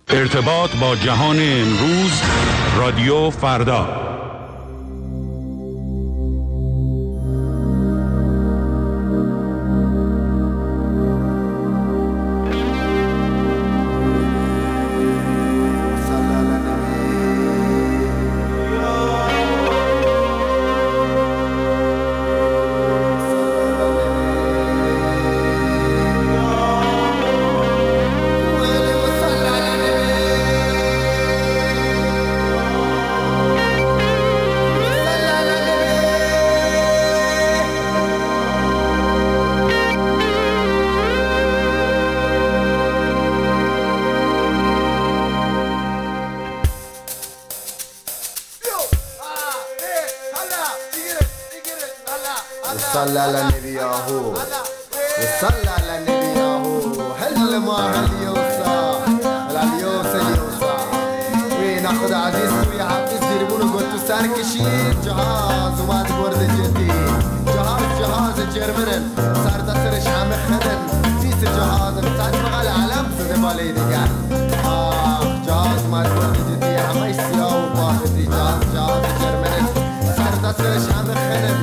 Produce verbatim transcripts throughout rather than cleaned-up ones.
ارتباط با جهان امروز، رادیو فردا. صلى على النبي ياهو وصلى على النبي ياهو هل ما هل يوصى هل يوصى يوصى وين اخذ عزيز ويا حافظ يربون قلت سركشين جهاز وما تورد جدي جهاز جهاز جرمن صار تسرش عم خدن فيس جهاز بتاعت مغال علم سد بالي ديان اخ جهاز ما تورد جدي عم يسيا وباخدي جهاز جهاز جرمن صار تسرش عم خدن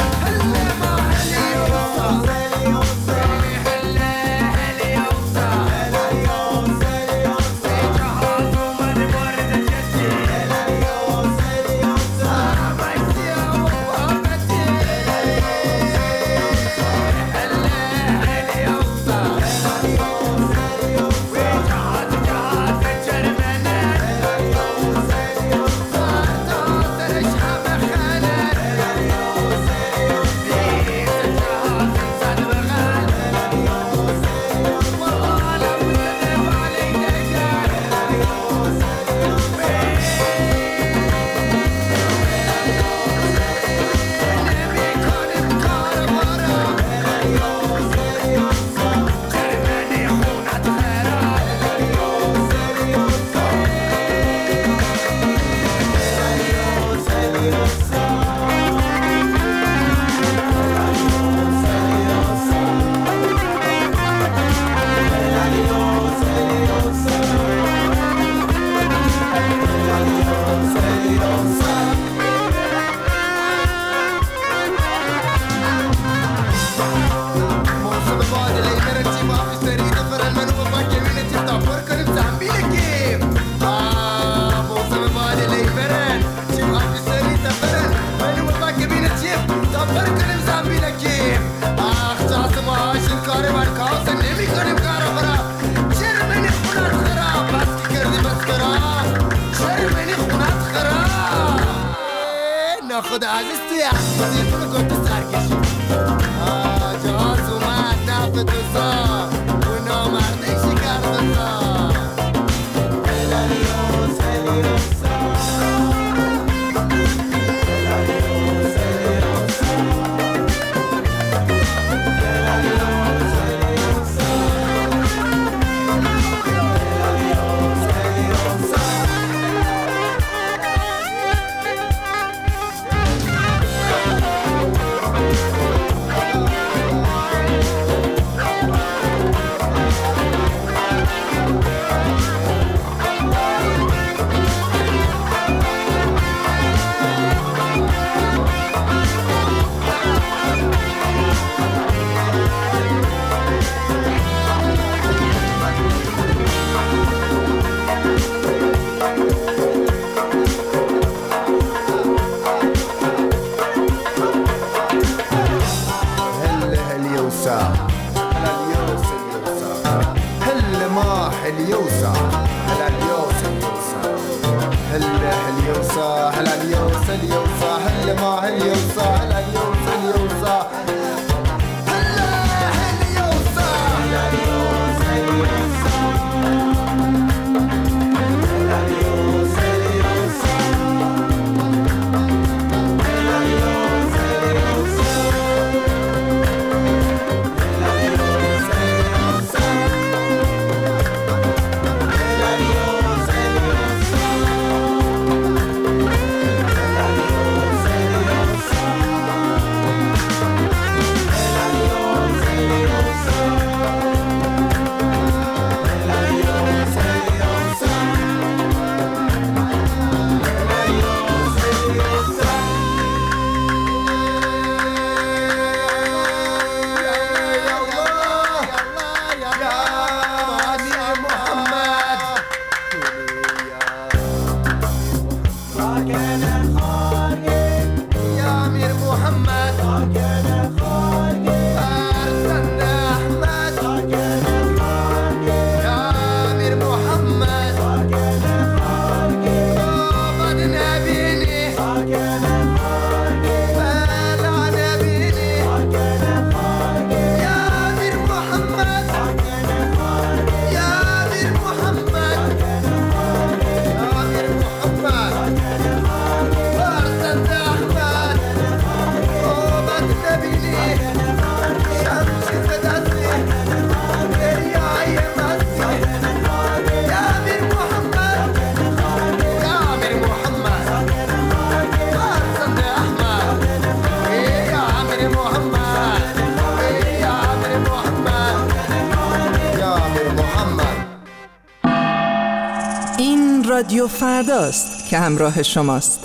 خدا عزیز توی عزیزی تو گفت سرکشی جهاز اومد نفت و سا و نامردشی کرد و سا هلیوس هلیوس رادیو فرداست که همراه شماست.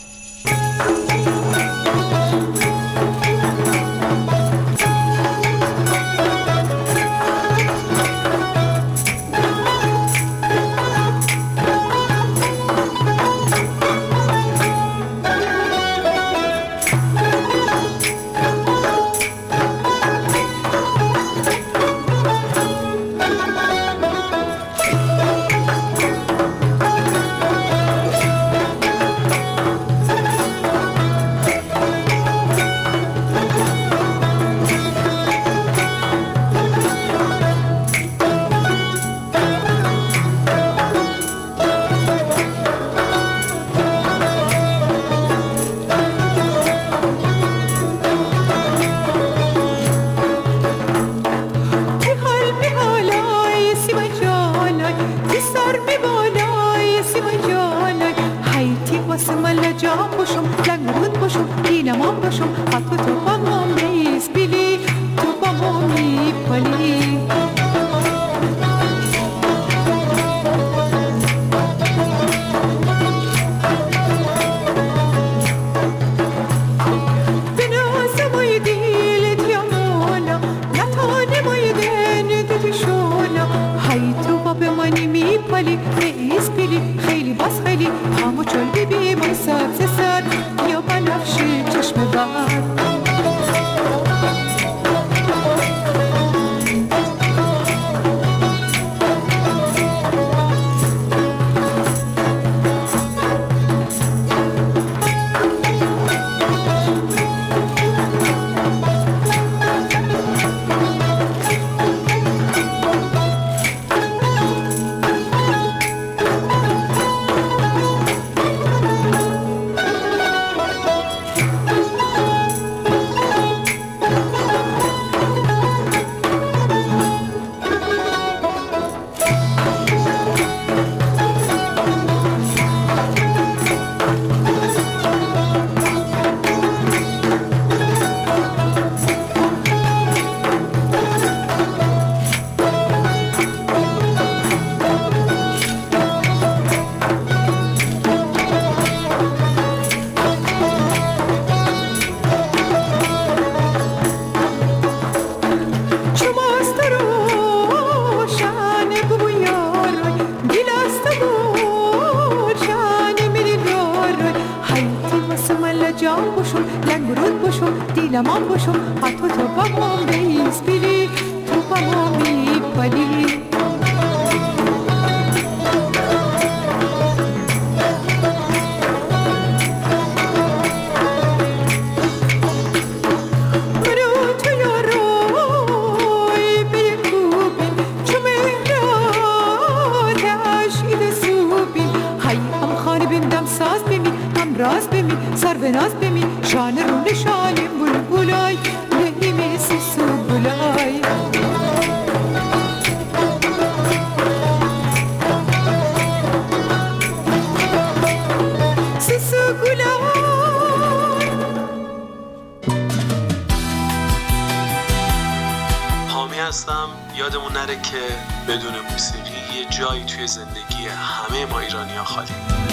یادمون نره که بدون موسیقی یه جایی توی زندگی همه ما ایرانی‌ها خالی.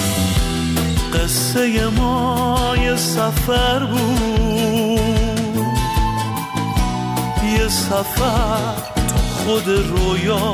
قصه ما یه سفر بود، یه سفر تو خود رویا،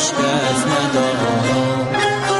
هیچ کس ندارم.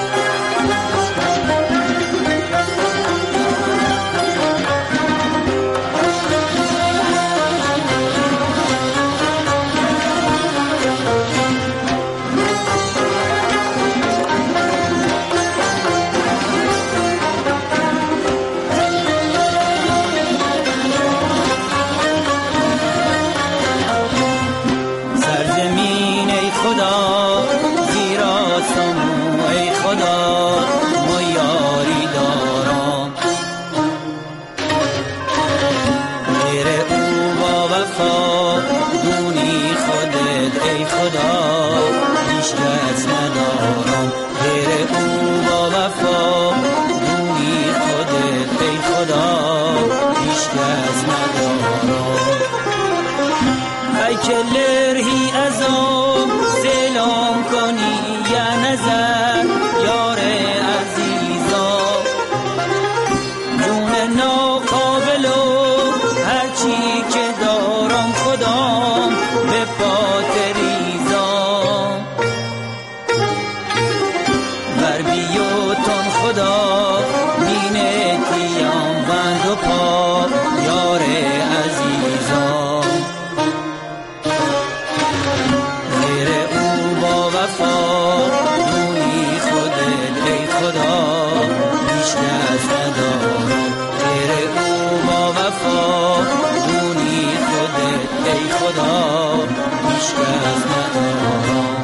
کلرهی از آن سلام کنی یا نظر یار عزیزا، جون ناقابل و هرچی که دارم خدام به پاتریزا، بر بیوتون خدا مینتیم بند و پا یار عزیزا، دونی خودت ای خدا هیچ کس ندارم، غیر او با وفا دونی خودت ای خدا هیچ کس ندارم.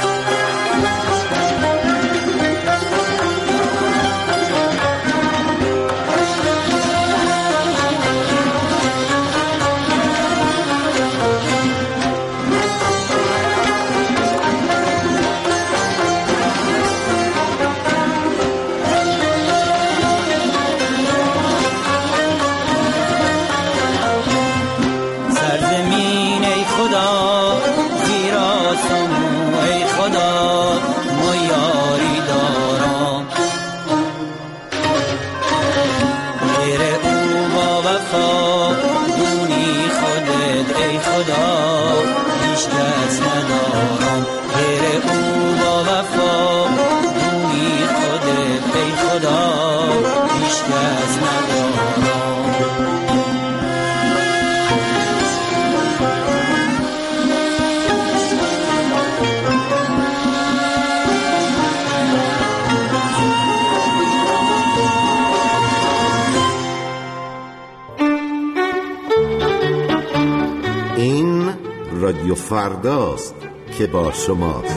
رادیو فرداست که با شماست.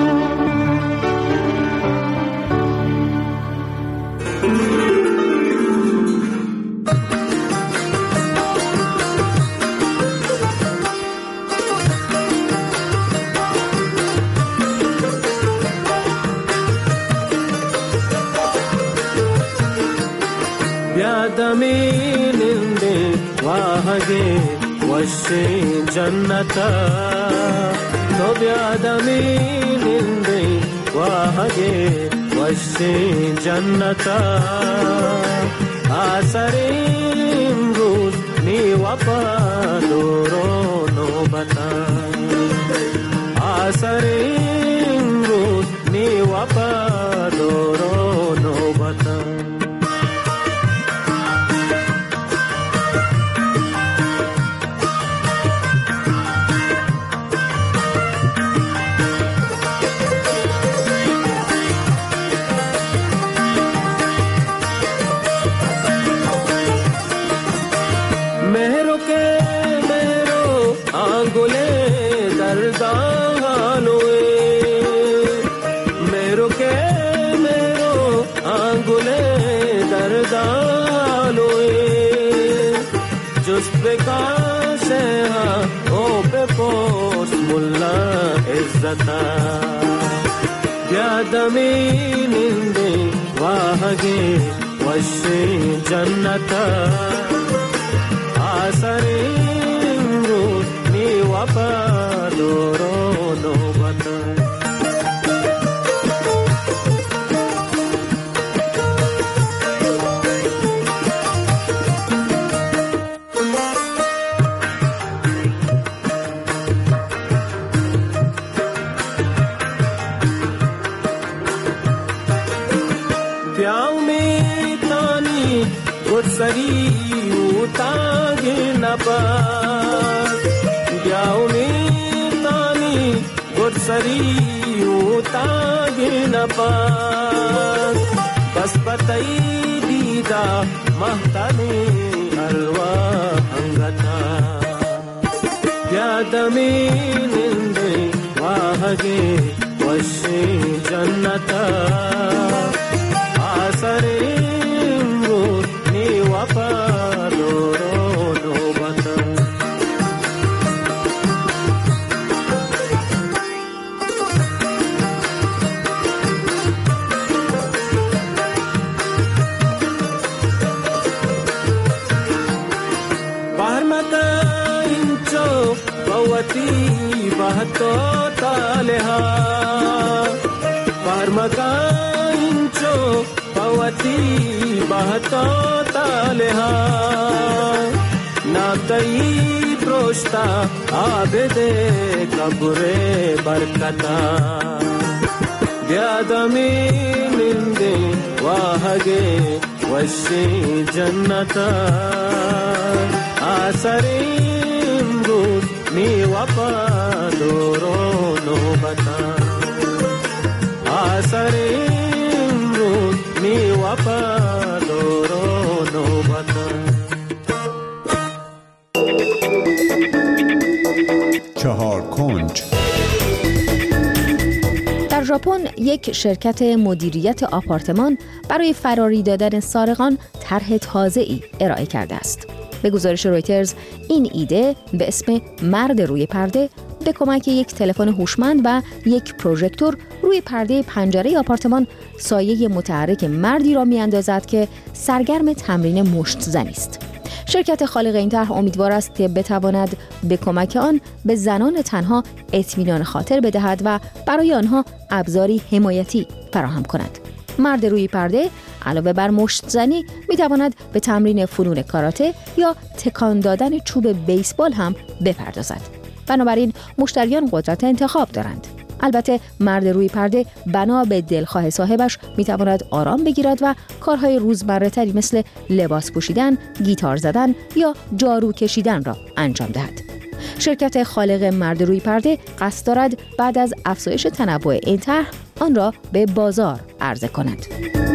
ಬ್ಯಾದಮಿ ನಿಂದೆ ವಾಹಗೆ ವಶೆ ಜನ್ನತ तो ब्यादमी निंदे वाहगे वशे जन्नता आसरीम रूज नी वपा दोरो नो बता आसरीम रूज नी वपा दोरो नो बता ब्यादमी निंदे वाहगे वशे जन्नता आसरीम रूज नी वपा दोरो नो बता آسری او تاگی نپاس بس پتای دیدا محتمی الوا انگتا یادمی نندی واهگی وشی جنتا آسری امروز نی وفادارو نوبتا बहतो तालेहा परमकांचो पवती बहतो तालेहा नातई प्रोष्टा आबदे कब्रे बरकता ब्यादमी निंदे वाहगे वशी जन्नता आसरी नी वफादारो नोबता आसरे امروز नी वफादारो नोबता چهار کنج. در ژاپن یک شرکت مدیریت آپارتمان برای فراری دادن سارقان طرح تازه‌ای ارائه کرده است. به گزارش رویترز این ایده به اسم مرد روی پرده به کمک یک تلفن هوشمند و یک پروژکتور روی پرده پنجره آپارتمان سایه متحرک مردی را می‌اندازد که سرگرم تمرین مشت زنی است. شرکت خالق این طرح امیدوار است که بتواند به کمک آن به زنان تنها اطمینان خاطر بدهد و برای آنها ابزاری حمایتی فراهم کند. مرد روی پرده علاوه بر مشت زنی میتواند به تمرین فنون کاراته یا تکان دادن چوب بیسبال هم بپردازد. بنابراین مشتریان قدرت انتخاب دارند. البته مرد روی پرده بنا به دلخواه صاحبش میتواند آرام بگیرد و کارهای روزمره‌تری مثل لباس پوشیدن، گیتار زدن یا جارو کشیدن را انجام دهد. شرکت خالق مرد روی پرده قصد دارد بعد از افزایش تنوع این طرح آن را به بازار عرضه کند.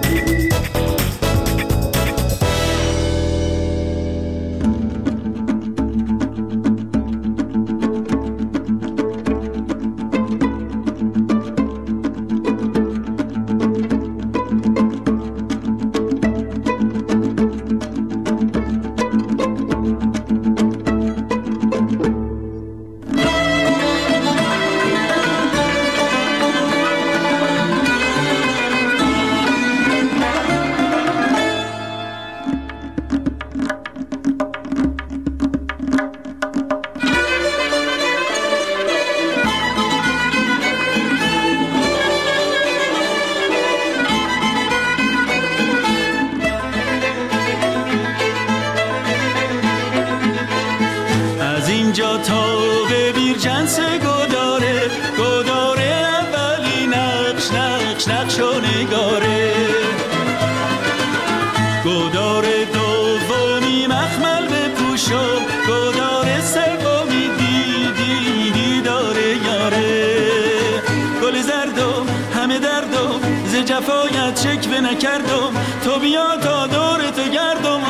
جفایت شکوه نکردم تو بیا تا دور تو گردم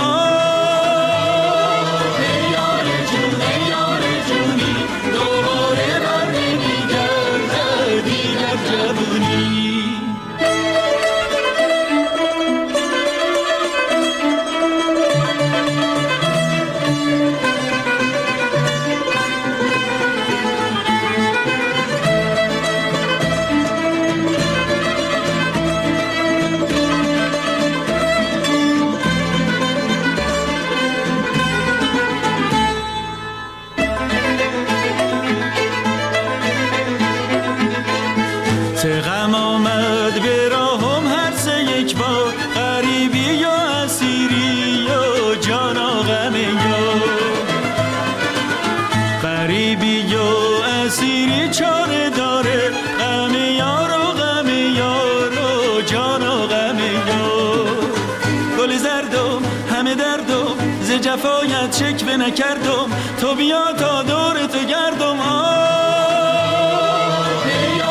ای یار جون ای یار جونی دوباره بر نمیگرده دیگر جوونی جفایت شکوه نکردم تو بیا تا دور تو گردم ای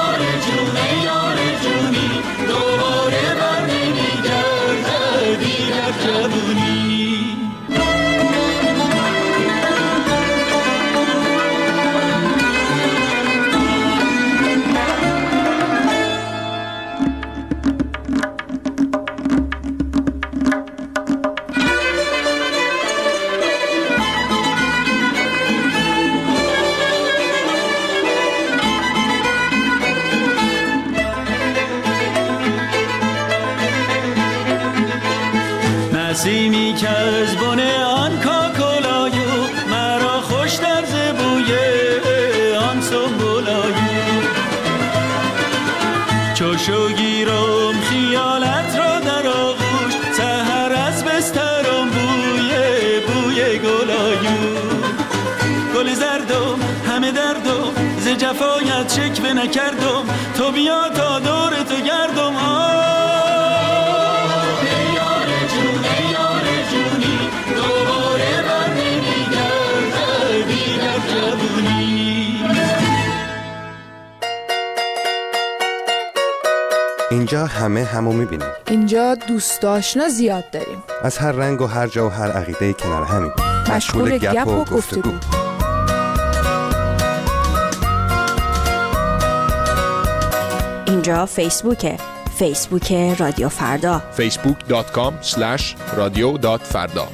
نسیمی که از بن آن کاکلایو مرا خوش در زبوی آن سنبولایو چوشو گیرم خیالت را در آغوش سحر از بسترم بوی بوی گلایو گل زردم همه دردم ز جفایت شکوه نکردم تو بیا تا دور تو گردم اینجا همه همو میبینیم. اینجا دوست آشنا زیاد داریم. از هر رنگ و هر جا و هر عقیده کنار همین. مشغول گپ و گفتگو. اینجا فیسبوکه. فیسبوک رادیو فردا. فیسبوک دات کام اسلش رادیو دات فردا.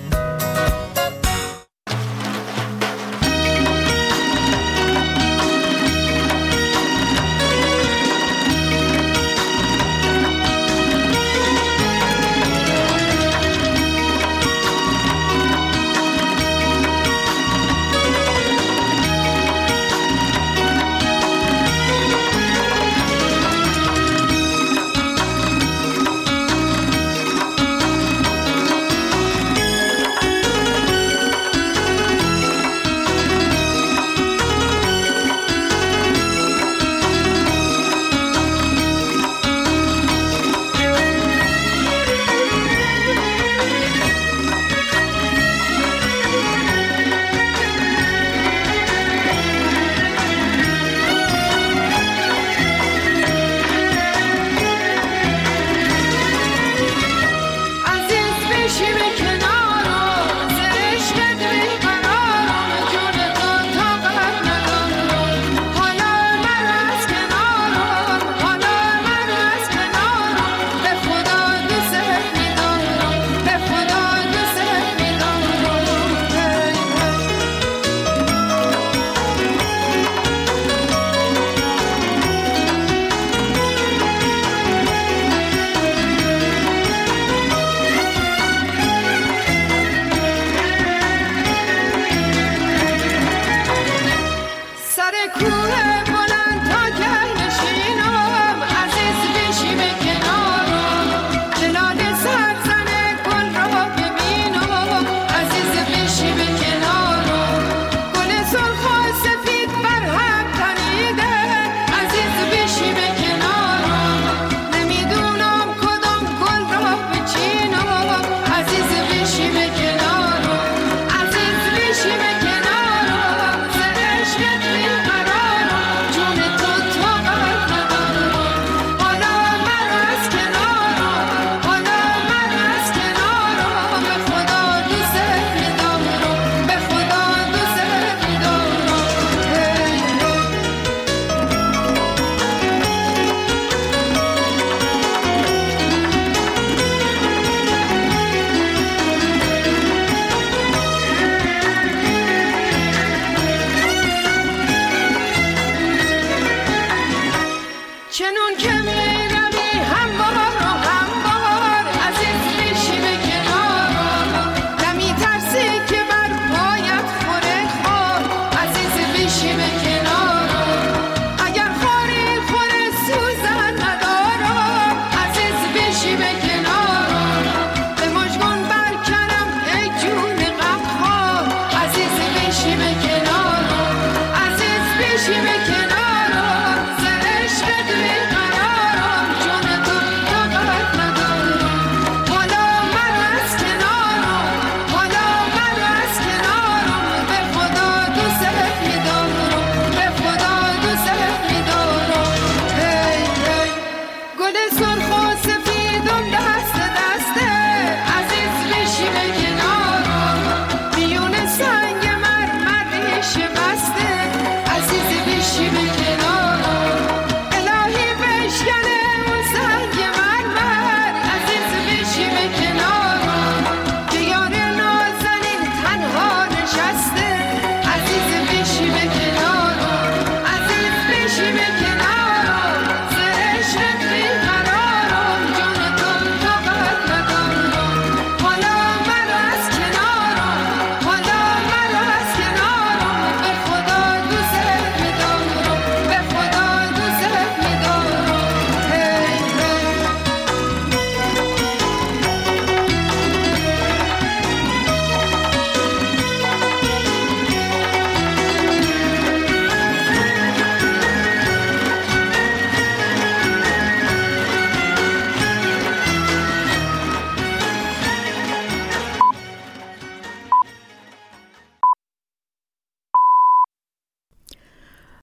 She